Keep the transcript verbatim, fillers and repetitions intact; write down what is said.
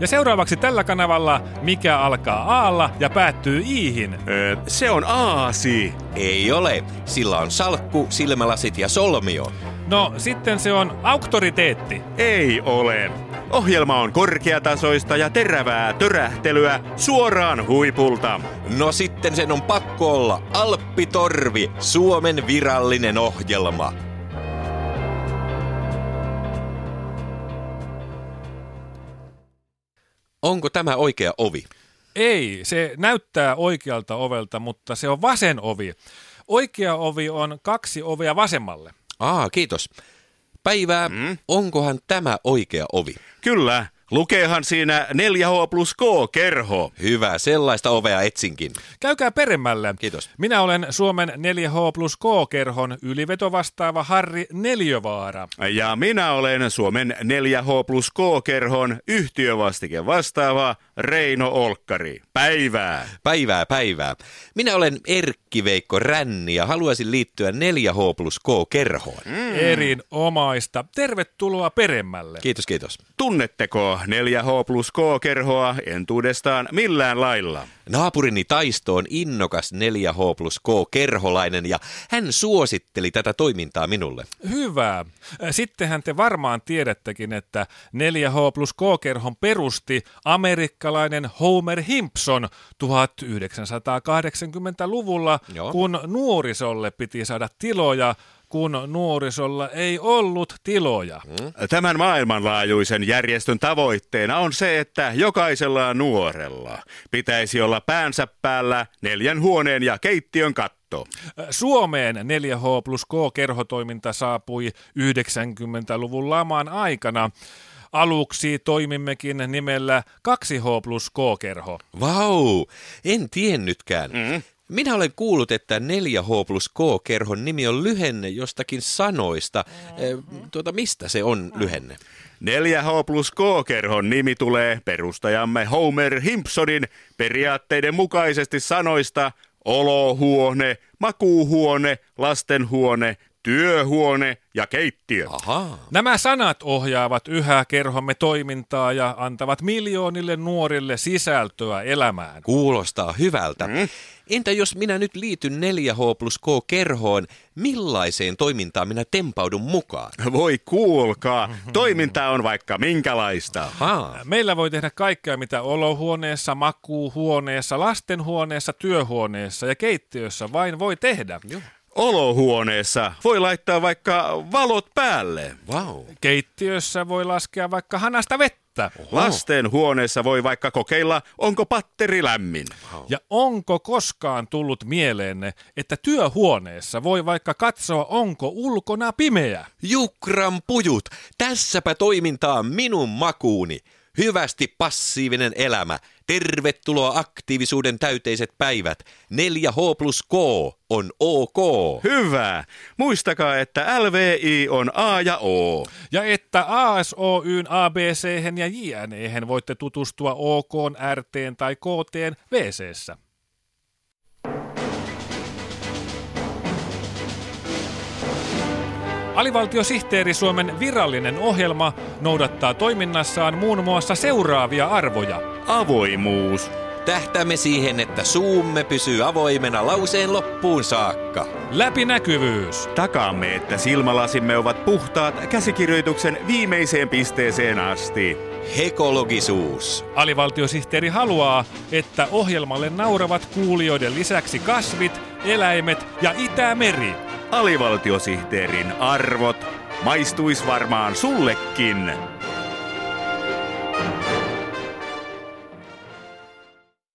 Ja seuraavaksi tällä kanavalla, mikä alkaa Aalla ja päättyy Iihin. Öö, se on aasi. Ei ole. Sillä on salkku, silmälasit ja solmio. No, sitten se on auktoriteetti. Ei ole. Ohjelma on korkeatasoista ja terävää törähtelyä suoraan huipulta. No sitten sen on pakko olla Alppitorvi, Suomen virallinen ohjelma. Onko tämä oikea ovi? Ei, se näyttää oikealta ovelta, mutta se on vasen ovi. Oikea ovi on kaksi ovea vasemmalle. Aa, kiitos. Päivää, mm? onkohan tämä oikea ovi? Kyllä, lukeehan siinä neljä H plus K-kerho. Hyvä, sellaista ovea etsinkin. Käykää peremmälle. Kiitos. Minä olen Suomen neljä H plus K-kerhon ylivetovastaava Harri Neliövaara. Ja minä olen Suomen neljä H plus K-kerhon yhtiövastike vastaava Reino Olkkari. Päivää. Päivää, päivää. Minä olen Erkki-Veikko Ränni ja haluaisin liittyä neljä H plus K-kerhoon. Mm. Erinomaista. Tervetuloa peremmälle. Kiitos, kiitos. Tunnetteko neljä H plus K-kerhoa entuudestaan millään lailla? Naapurini Taisto on innokas neljä H plus K-kerholainen ja hän suositteli tätä toimintaa minulle. Hyvä. Sittenhän te varmaan tiedättekin, että neljä H plus K-kerhon perusti amerikkalainen Homer Simpson tuhatyhdeksänsataakahdeksankymmentäluvulla, Joo. kun nuorisolle piti saada tiloja, kun nuorisolla ei ollut tiloja. Tämän maailmanlaajuisen järjestön tavoitteena on se, että jokaisella nuorella pitäisi olla päänsä päällä neljän huoneen ja keittiön katto. Suomeen neljä H plus K-kerhotoiminta saapui yhdeksänkymmentäluvun laman aikana. Aluksi toimimmekin nimellä kaksi H plus K-kerho. Vau, en tiennytkään. Mm. Minä olen kuullut, että neljä H plus K-kerhon nimi on lyhenne jostakin sanoista. E, tuota, mistä se on lyhenne? neljä H plus K-kerhon nimi tulee perustajamme Homer Simpsonin periaatteiden mukaisesti sanoista olohuone, makuuhuone, lastenhuone, työhuone ja keittiö. Aha. Nämä sanat ohjaavat yhä kerhomme toimintaa ja antavat miljoonille nuorille sisältöä elämään. Kuulostaa hyvältä. Mm. Entä jos minä nyt liityn neljä H plus K-kerhoon, millaiseen toimintaan minä tempaudun mukaan? Voi kuulkaa, toiminta on vaikka minkälaista. Aha. Meillä voi tehdä kaikkea, mitä olohuoneessa, makuuhuoneessa, lastenhuoneessa, työhuoneessa ja keittiössä vain voi tehdä. Joo. Olohuoneessa voi laittaa vaikka valot päälle. Wow. Keittiössä voi laskea vaikka hanasta vettä. Oho. Lastenhuoneessa voi vaikka kokeilla, onko patteri lämmin. Wow. Ja onko koskaan tullut mieleenne, että työhuoneessa voi vaikka katsoa, onko ulkona pimeä? Jukran pujut, tässäpä toimintaa minun makuuni. Hyvästi passiivinen elämä. Tervetuloa aktiivisuuden täyteiset päivät. neljä H plus K on OK. Hyvä. Muistakaa, että L V I on A ja O. Ja että A S O Y:n A B C:hen ja J N E:hen voitte tutustua OK:n, R T:n tai K T:n W C:ssä. Alivaltiosihteeri Suomen virallinen ohjelma noudattaa toiminnassaan muun muassa seuraavia arvoja. Avoimuus. Tähtäämme siihen, että suumme pysyy avoimena lauseen loppuun saakka. Läpinäkyvyys. Takaamme, että silmälasimme ovat puhtaat käsikirjoituksen viimeiseen pisteeseen asti. Hekologisuus. Alivaltiosihteeri haluaa, että ohjelmalle nauravat kuulijoiden lisäksi kasvit, eläimet ja Itämeri. Alivaltiosihteerin arvot maistuis varmaan sullekin.